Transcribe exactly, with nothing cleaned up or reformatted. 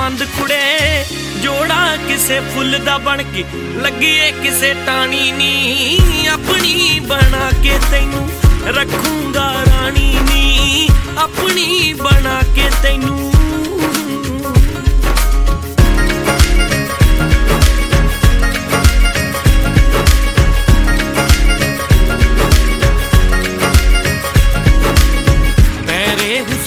ਪਸੰਦ ਕੁੜੇ ਜੋੜਾ ਕਿਸੇ ਫੁੱਲ ਦਾ ਬਣ ਕੇ ਲੱਗੀਏ ਕਿਸੇ ਟਾਣੀ ਨੀ ਆਪਣੀ ਬਣਾ ਕੇ ਤੈਨੂੰ ਰੱਖੂੰਗਾ ਰਾਣੀ ਨੀ ਆਪਣੀ ਬਣਾ ਕੇ ਤੈਨੂੰ